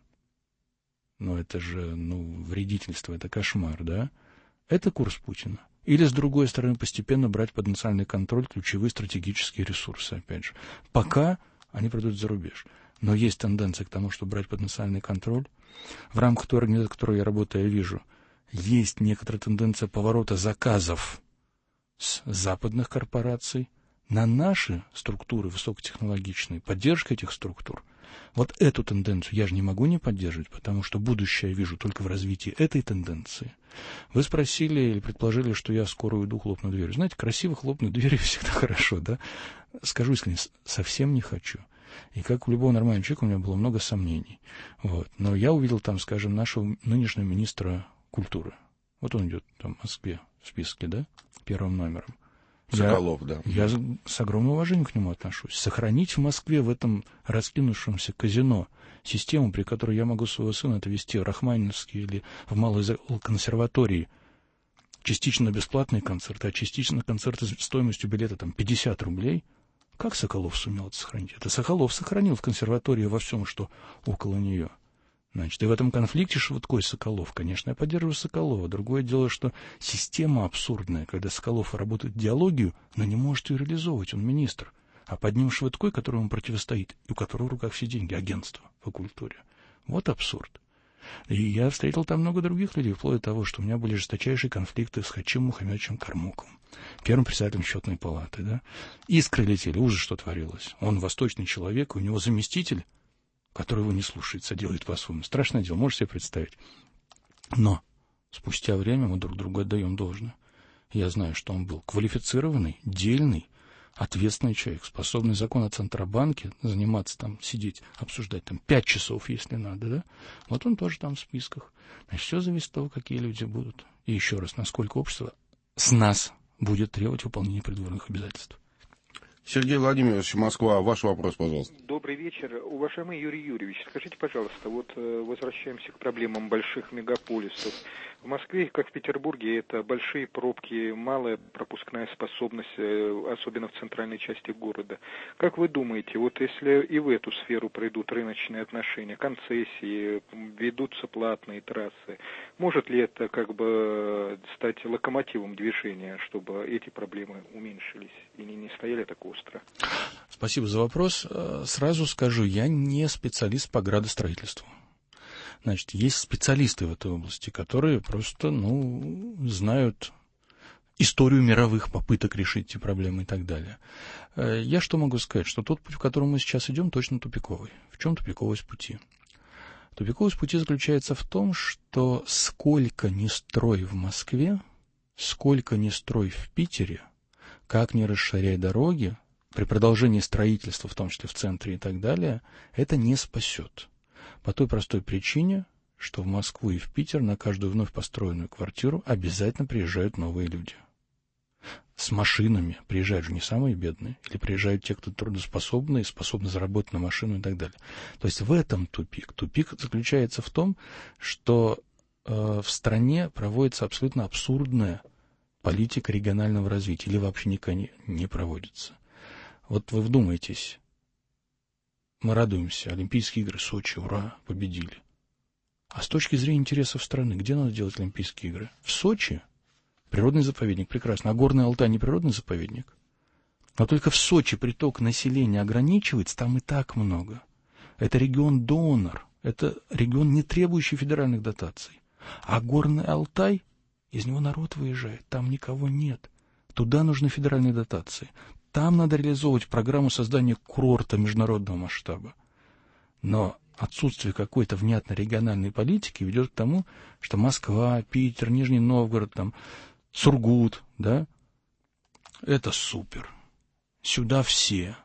Но это же, ну, вредительство, это кошмар, да? Это курс Путина. Или, с другой стороны, постепенно брать под национальный контроль ключевые стратегические ресурсы, опять же. Пока они продают за рубеж. Но есть тенденция к тому, чтобы брать под национальный контроль. В рамках той организации, в которой я работаю, я вижу, есть некоторая тенденция поворота заказов с западных корпораций на наши структуры высокотехнологичные, поддержка этих структур. Вот эту тенденцию я же не могу не поддерживать, потому что будущее я вижу только в развитии этой тенденции. Вы спросили или предположили, что я скоро уйду, хлопну дверью. Знаете, красиво хлопнуть дверью всегда хорошо, да? Скажу искренне, совсем не хочу. И как у любого нормального человека у меня было много сомнений. Вот. Но я увидел там, скажем, нашего нынешнего министра культуры. Вот он идет там в Москве в списке, да, первым номером. Соколов, я, да. Я с огромным уважением к нему отношусь. Сохранить в Москве в этом раскинувшемся казино систему, при которой я могу своего сына отвезти в Рахманиновский или в Малой консерватории, частично бесплатные концерты, а частично концерты с стоимостью билета там пятьдесят рублей. Как Соколов сумел это сохранить? Это Соколов сохранил в консерватории во всем, что около нее. Значит, и в этом конфликте Швыдко и Соколов, конечно, я поддерживаю Соколова. Другое дело, что система абсурдная, когда Соколов работает идеологию, но не может ее реализовывать, он министр. А под ним Швыдко, которому он противостоит, и у которого в руках все деньги, агентство по культуре. Вот абсурд. И я встретил там много других людей, вплоть до того, что у меня были жесточайшие конфликты с Хачим Мухаммедовичем Кармуковым, первым председателем счетной палаты. Да? Искры летели, ужас, что творилось. Он восточный человек, у него заместитель, который его не слушается, делает по-своему. Страшное дело, можете себе представить. Но спустя время мы друг другу отдаем должное. Я знаю, что он был квалифицированный, дельный, ответственный человек, способный закон о Центробанке заниматься там, сидеть, обсуждать там пять часов, если надо, да? Вот он тоже там в списках. Значит, все зависит от того, какие люди будут. И еще раз, насколько общество с нас будет требовать выполнения придворных обязательств. Сергей Владимирович, Москва, ваш вопрос, пожалуйста. Добрый вечер. Уважаемый Юрий Юрьевич, скажите, пожалуйста, вот возвращаемся к проблемам больших мегаполисов. В Москве, как в Петербурге, это большие пробки, малая пропускная способность, особенно в центральной части города. Как вы думаете, вот если и в эту сферу пройдут рыночные отношения, концессии, ведутся платные трассы, может ли это как бы стать локомотивом движения, чтобы эти проблемы уменьшились и не, не стояли так остро? Спасибо за вопрос. Сразу скажу, я не специалист по градостроительству. Значит, есть специалисты в этой области, которые просто, ну, знают историю мировых попыток решить эти проблемы и так далее. Я что могу сказать? Что тот путь, в котором мы сейчас идем, точно тупиковый. В чем тупиковость пути? Тупиковость пути заключается в том, что сколько ни строй в Москве, сколько ни строй в Питере, как ни расширяй дороги, при продолжении строительства, в том числе в центре и так далее, это не спасет. По той простой причине, что в Москву и в Питер на каждую вновь построенную квартиру обязательно приезжают новые люди. С машинами приезжают же не самые бедные, или приезжают те, кто трудоспособные, способны заработать на машину и так далее. То есть в этом тупик. Тупик заключается в том, что э, в стране проводится абсолютно абсурдная политика регионального развития, или вообще никогда не, не проводится. Вот вы вдумайтесь. Мы радуемся. Олимпийские игры, Сочи, ура, победили. А с точки зрения интересов страны, где надо делать Олимпийские игры? В Сочи? Природный заповедник, прекрасно. А Горный Алтай не природный заповедник? Но только в Сочи приток населения ограничивается, там и так много. Это регион-донор. Это регион, не требующий федеральных дотаций. А Горный Алтай, из него народ выезжает, там никого нет. Туда нужны федеральные дотации. Там надо реализовывать программу создания курорта международного масштаба. Но отсутствие какой-то внятной региональной политики ведет к тому, что Москва, Питер, Нижний Новгород, там, Сургут, да, это супер. Сюда все.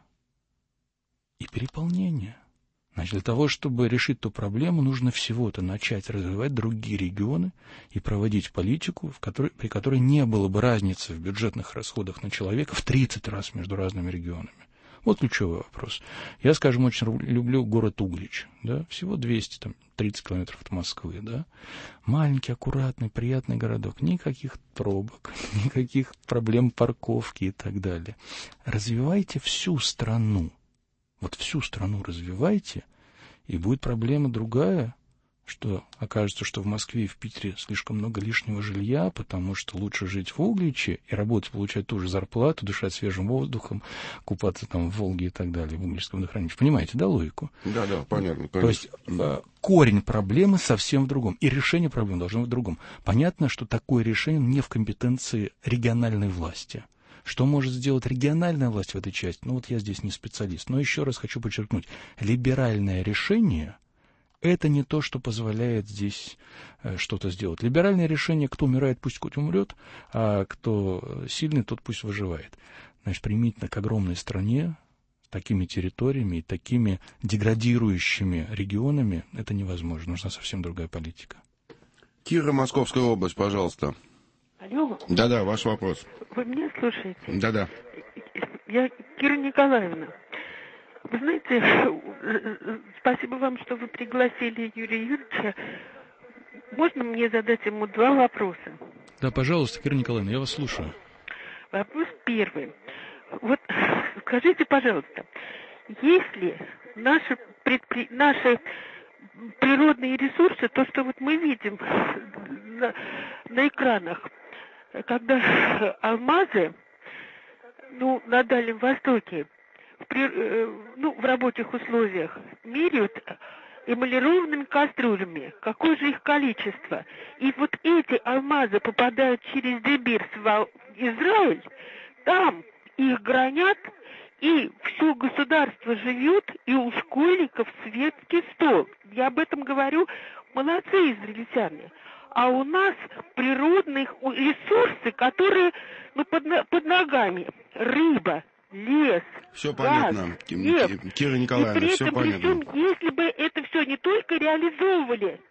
И переполнение. Значит, для того, чтобы решить ту проблему, нужно всего-то начать развивать другие регионы и проводить политику, в которой, при которой не было бы разницы в бюджетных расходах на человека в тридцать раз между разными регионами. Вот ключевой вопрос. Я, скажем, очень люблю город Углич. Да? Всего двести тридцать километров от Москвы. Да? Маленький, аккуратный, приятный городок. Никаких пробок, никаких проблем парковки и так далее. Развивайте всю страну. Вот всю страну развивайте, и будет проблема другая, что окажется, что в Москве и в Питере слишком много лишнего жилья, потому что лучше жить в Угличе и работать, получать ту же зарплату, дышать свежим воздухом, купаться там в Волге и так далее, в Угличском водохранилище. Понимаете, да, логику? Да, да, понятно. То есть корень проблемы совсем в другом, и решение проблемы должно быть в другом. Понятно, что такое решение не в компетенции региональной власти. Что может сделать региональная власть в этой части? Ну, вот я здесь не специалист. Но еще раз хочу подчеркнуть. Либеральное решение – это не то, что позволяет здесь э, что-то сделать. Либеральное решение – кто умирает, пусть хоть умрет, а кто сильный, тот пусть выживает. Значит, применительно к огромной стране, с такими территориями и такими деградирующими регионами это невозможно. Нужна совсем другая политика. Кира, Московская область, пожалуйста. Алло. Да-да, ваш вопрос. Вы меня слушаете? Да-да. Я Кира Николаевна. Вы знаете, спасибо вам, что вы пригласили Юрия Юрьевича. Можно мне задать ему два вопроса? Да, пожалуйста, Кира Николаевна, я вас слушаю. Вопрос первый. Вот скажите, пожалуйста, если наши, предпри... наши природные ресурсы, то, что вот мы видим на, на экранах, когда алмазы, ну, на Дальнем Востоке, в, при, ну, в рабочих условиях меряют эмалированными кастрюлями, какое же их количество. И вот эти алмазы попадают через Дебирс в Израиль, там их гранят, и все государство живет, и у школьников светский стол. Я об этом говорю, молодцы израильтяне. А у нас природные ресурсы, которые ну, под, под ногами. Рыба, лес, все газ, понятно, нефть. Кира Николаевна, и при все этом, понятно. При всем, если бы это все не только реализовывали.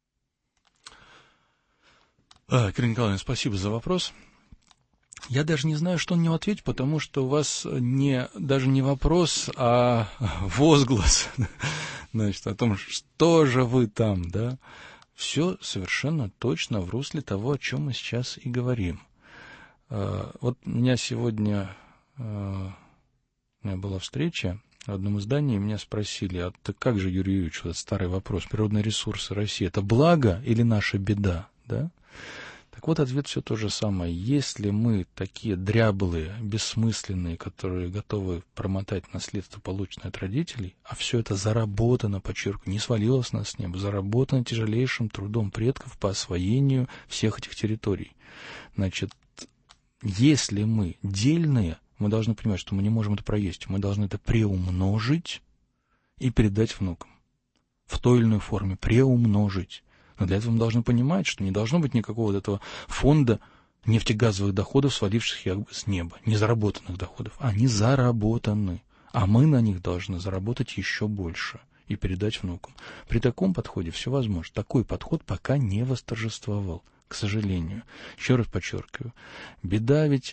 А, Кира Николаевна, спасибо за вопрос. Я даже не знаю, что на него ответить, потому что у вас не, даже не вопрос, а возглас, значит, о том, что же вы там, да. Все совершенно точно в русле того, о чем мы сейчас и говорим. Вот у меня сегодня у меня была встреча в одном издании, и меня спросили, а так как же, Юрий Юрьевич, этот старый вопрос, природные ресурсы России, это благо или наша беда, да? Так вот, ответ все то же самое. Если мы такие дряблые, бессмысленные, которые готовы промотать наследство, полученное от родителей, а все это заработано, подчеркиваю, не свалилось нас с неба, заработано тяжелейшим трудом предков по освоению всех этих территорий. Значит, если мы дельные, мы должны понимать, что мы не можем это проесть, мы должны это преумножить и передать внукам. В той или иной форме преумножить. Но для этого мы должны понимать, что не должно быть никакого вот этого фонда нефтегазовых доходов, свалившихся с неба, незаработанных доходов. Они заработаны, а мы на них должны заработать еще больше и передать внукам. При таком подходе все возможно. Такой подход пока не восторжествовал, к сожалению. Еще раз подчеркиваю, беда ведь...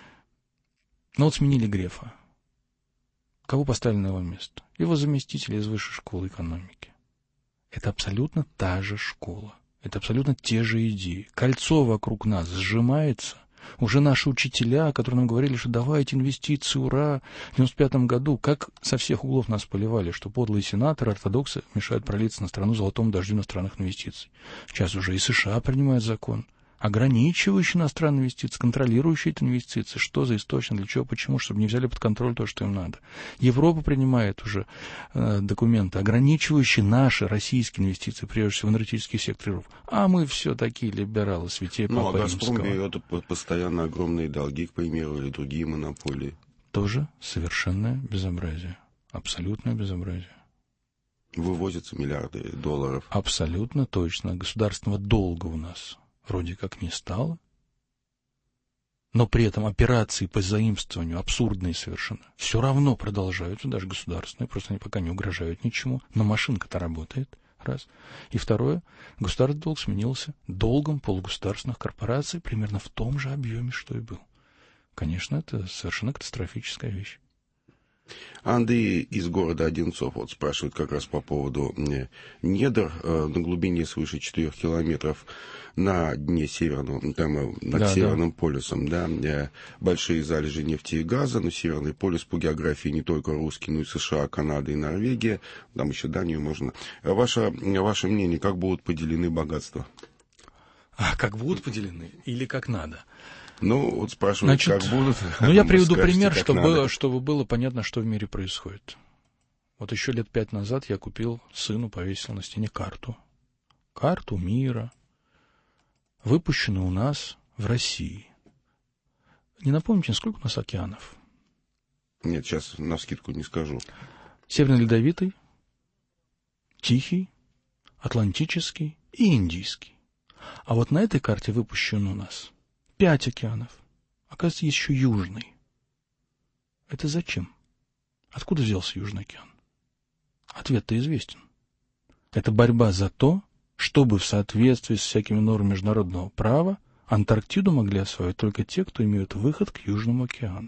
Ну вот сменили Грефа. Кого поставили на его место? Его заместителя из высшей школы экономики. Это абсолютно та же школа. Это абсолютно те же идеи. Кольцо вокруг нас сжимается. Уже наши учителя, которые нам говорили, что давайте инвестиции, ура, в девяносто пятом году, как со всех углов нас поливали, что подлые сенаторы, ортодоксы мешают пролиться на страну золотому дождю иностранных инвестиций. Сейчас уже и США принимают закон, ограничивающий иностранные инвестиции, контролирующий эти инвестиции. Что за источник, для чего, почему, чтобы не взяли под контроль то, что им надо. Европа принимает уже э, документы, ограничивающие наши российские инвестиции, прежде всего в энергетический сектор Европы. А мы все такие либералы, святей Ну, Папы а «Газпром» Римского. берет постоянно огромные долги, к примеру, или другие монополии. Тоже совершенное безобразие. Абсолютное безобразие. Вывозятся миллиарды долларов. Абсолютно точно. Государственного долга у нас вроде как не стало. Но при этом операции по заимствованию абсурдные совершенно. Все равно продолжаются, даже государственные, просто они пока не угрожают ничему. Но машинка-то работает. Раз. И второе, государственный долг сменился долгом полугосударственных корпораций примерно в том же объеме, что и был. Конечно, это совершенно катастрофическая вещь. Андрей из города Одинцов вот спрашивает как раз по поводу недр на глубине свыше четырёх километров на дне северного, там над да, Северным да. полюсом, да, большие залежи нефти и газа, но Северный полюс по географии не только русский, но и США, Канада и Норвегия, там еще Данию можно. Ваше, ваше мнение, как будут поделены богатства? А как будут поделены или как надо? Ну, вот спрашивают, Значит, как будут. Ну, я приведу скажете, пример, чтобы надо. чтобы было понятно, что в мире происходит. Вот еще лет пять назад я купил сыну, повесил на стене карту. Карту мира, выпущенную у нас в России. Не напомните, сколько у нас океанов? Нет, сейчас навскидку не скажу. Северно-Ледовитый, Тихий, Атлантический и Индийский. А вот на этой карте выпущен у нас пять океанов. Оказывается, есть еще Южный. Это зачем? Откуда взялся Южный океан? Ответ-то известен. Это борьба за то, чтобы в соответствии с всякими нормами международного права Антарктиду могли освоить только те, кто имеют выход к Южному океану.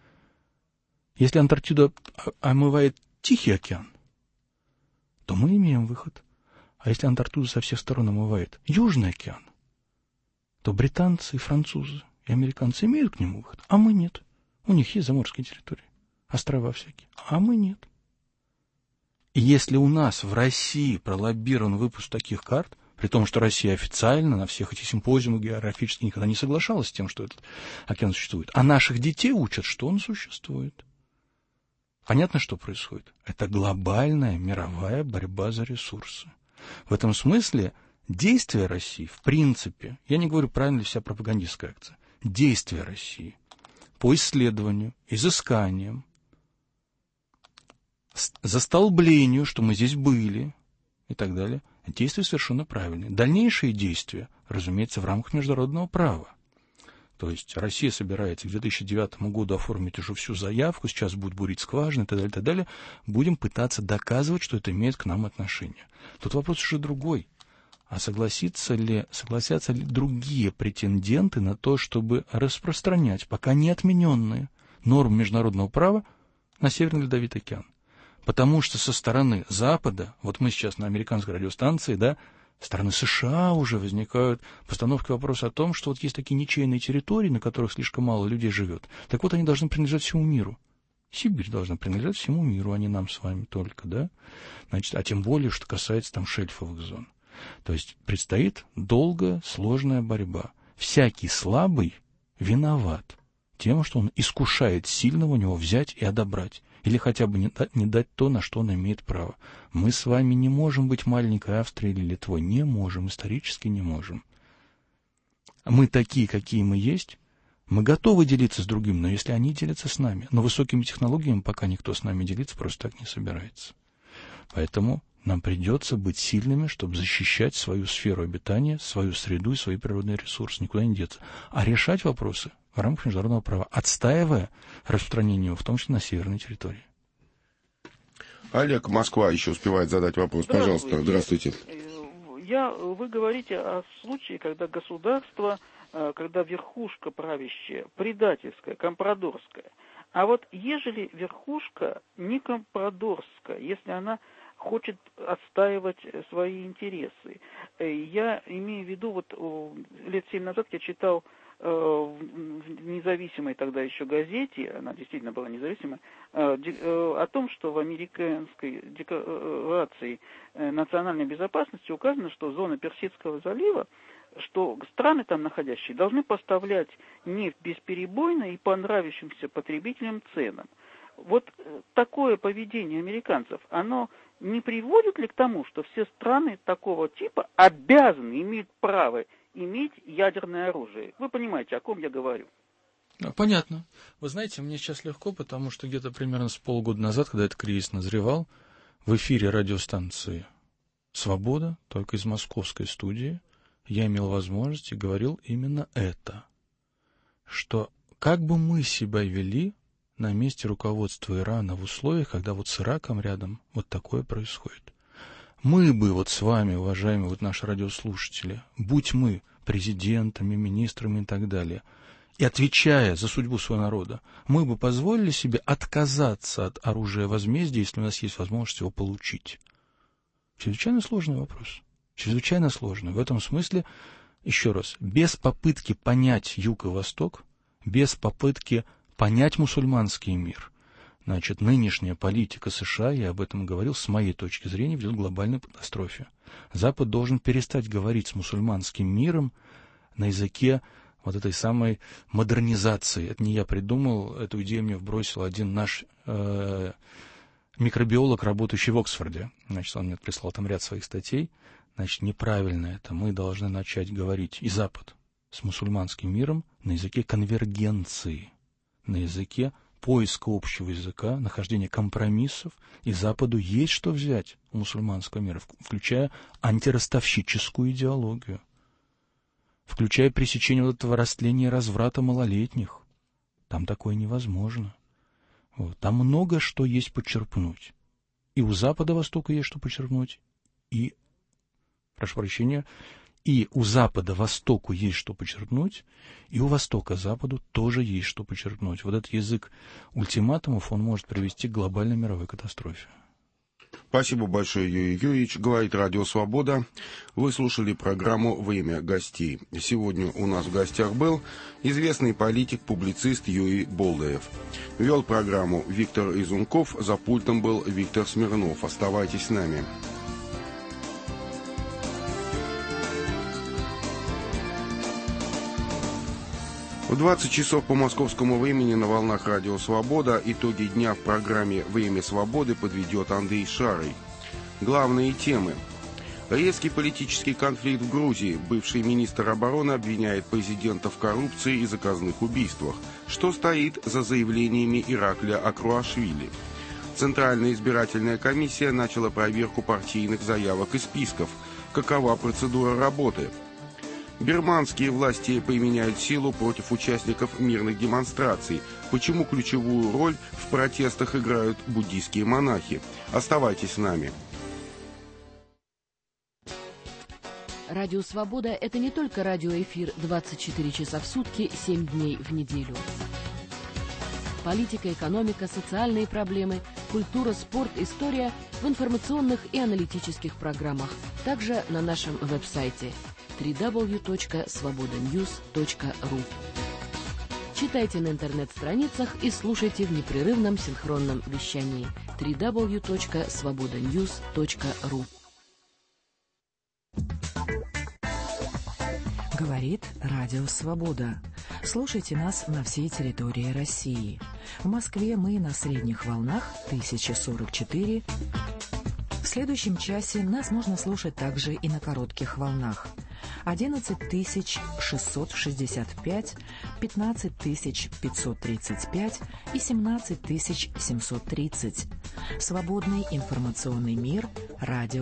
Если Антарктиду омывает Тихий океан, то мы имеем выход. А если Антарктиду со всех сторон омывает Южный океан, то британцы, и французы, и американцы имеют к нему выход, а мы нет. У них есть заморские территории, острова всякие, а мы нет. И если у нас в России пролоббирован выпуск таких карт, при том, что Россия официально на всех этих симпозиумах географически никогда не соглашалась с тем, что этот океан существует, а наших детей учат, что он существует. Понятно, что происходит? Это глобальная мировая борьба за ресурсы. В этом смысле действия России, в принципе, я не говорю, правильно ли вся пропагандистская акция, действия России по исследованию, изысканиям, застолблению, что мы здесь были и так далее, действия совершенно правильные. Дальнейшие действия, разумеется, в рамках международного права. То есть Россия собирается к две тысячи девятому году оформить уже всю заявку, сейчас будет бурить скважины и так далее, и так далее. Будем пытаться доказывать, что это имеет к нам отношение. Тут вопрос уже другой. А согласится ли, согласятся ли другие претенденты на то, чтобы распространять пока не отмененные нормы международного права на Северный Ледовитый океан? Потому что со стороны Запада, вот мы сейчас на американской радиостанции, да, со стороны США уже возникают постановки вопроса о том, что вот есть такие ничейные территории, на которых слишком мало людей живет. Так вот, они должны принадлежать всему миру. Сибирь должна принадлежать всему миру, а не нам с вами только, да? Значит, а тем более, что касается там шельфовых зон. То есть предстоит долгая, сложная борьба. Всякий слабый виноват тем, что он искушает сильного у него взять и одобрять. Или хотя бы не дать, не дать то, на что он имеет право. Мы с вами не можем быть маленькой Австрией или Литвой. Не можем, исторически не можем. Мы такие, какие мы есть. Мы готовы делиться с другим, но если они делятся с нами. Но высокими технологиями пока никто с нами делиться просто так не собирается. Поэтому нам придется быть сильными, чтобы защищать свою сферу обитания, свою среду и свои природные ресурсы. Никуда не деться. А решать вопросы в рамках международного права, отстаивая распространение его, в том числе на северной территории. Олег, Москва, еще успевает задать вопрос. Пожалуйста, здравствуйте. Я, вы говорите о случае, когда государство, когда верхушка правящая предательская, компрадорская. А вот ежели верхушка не компрадорская, если она хочет отстаивать свои интересы. Я имею в виду, вот лет семь назад я читал в независимой тогда еще газете, она действительно была независимая, о том, что в американской декларации национальной безопасности указано, что зона Персидского залива, что страны там находящие должны поставлять нефть бесперебойно и по нравящимся потребителям ценам. Вот такое поведение американцев, оно не приводит ли к тому, что все страны такого типа обязаны, имеют право иметь ядерное оружие? Вы понимаете, о ком я говорю? Понятно. Вы знаете, мне сейчас легко, потому что где-то примерно с полгода назад, когда этот кризис назревал, в эфире радиостанции «Свобода», только из московской студии, я имел возможность и говорил именно это, что как бы мы себя вели на месте руководства Ирана в условиях, когда вот с Ираком рядом вот такое происходит. Мы бы вот с вами, уважаемые вот наши радиослушатели, будь мы президентами, министрами и так далее, и отвечая за судьбу своего народа, мы бы позволили себе отказаться от оружия возмездия, если у нас есть возможность его получить. Чрезвычайно сложный вопрос. Чрезвычайно сложный. В этом смысле, еще раз, без попытки понять Юг и Восток, без попытки понять мусульманский мир, значит, нынешняя политика США, я об этом говорил, с моей точки зрения, ведет к глобальной катастрофе. Запад должен перестать говорить с мусульманским миром на языке вот этой самой модернизации. Это не я придумал, эту идею мне вбросил один наш э, микробиолог, работающий в Оксфорде. Значит, он мне прислал там ряд своих статей. Значит, неправильно это. Мы должны начать говорить и Запад с мусульманским миром на языке конвергенции, на языке поиска общего языка, нахождения компромиссов, и Западу есть что взять у мусульманского мира, включая антиростовщическую идеологию, включая пресечение вот этого растления и разврата малолетних. Там такое невозможно. Вот. Там много что есть почерпнуть. И у Запада Востока есть что почерпнуть, и, прошу прощения, и у Запада Востоку есть что почерпнуть, и у Востока Западу тоже есть что почерпнуть. Вот этот язык ультиматумов, он может привести к глобальной мировой катастрофе. Спасибо большое, Юрий Юрьевич. Говорит Радио Свобода. Вы слушали программу «Время гостей». Сегодня у нас в гостях был известный политик, публицист Юрий Болдыев. Вел программу Виктор Изунков, за пультом был Виктор Смирнов. Оставайтесь с нами. В двадцать часов по московскому времени на волнах Радио Свобода итоги дня в программе «Время свободы» подведет Андрей Шарый. Главные темы. Резкий политический конфликт в Грузии. Бывший министр обороны обвиняет президента в коррупции и заказных убийствах. Что стоит за заявлениями Иракля Акруашвили? Центральная избирательная комиссия начала проверку партийных заявок и списков. Какова процедура работы? Бирманские власти применяют силу против участников мирных демонстраций. Почему ключевую роль в протестах играют буддийские монахи? Оставайтесь с нами. Радио «Свобода» — это не только радиоэфир двадцать четыре часа в сутки, семь дней в неделю. Политика, экономика, социальные проблемы, культура, спорт, история в информационных и аналитических программах. Также на нашем веб-сайте дабл ю дабл ю дабл ю точка свобода ньюс точка ру. Читайте на интернет-страницах и слушайте в непрерывном синхронном вещании дабл ю дабл ю дабл ю точка свобода ньюс точка ру. Говорит Радио Свобода. Слушайте нас на всей территории России. В Москве мы на средних волнах тысяча сорок четыре. В следующем часе нас можно слушать также и на коротких волнах. одиннадцать тысяч шестьсот шестьдесят пять, пятнадцать тысяч пятьсот тридцать пять и семнадцать тысяч семьсот тридцать. Свободный информационный мир. Радио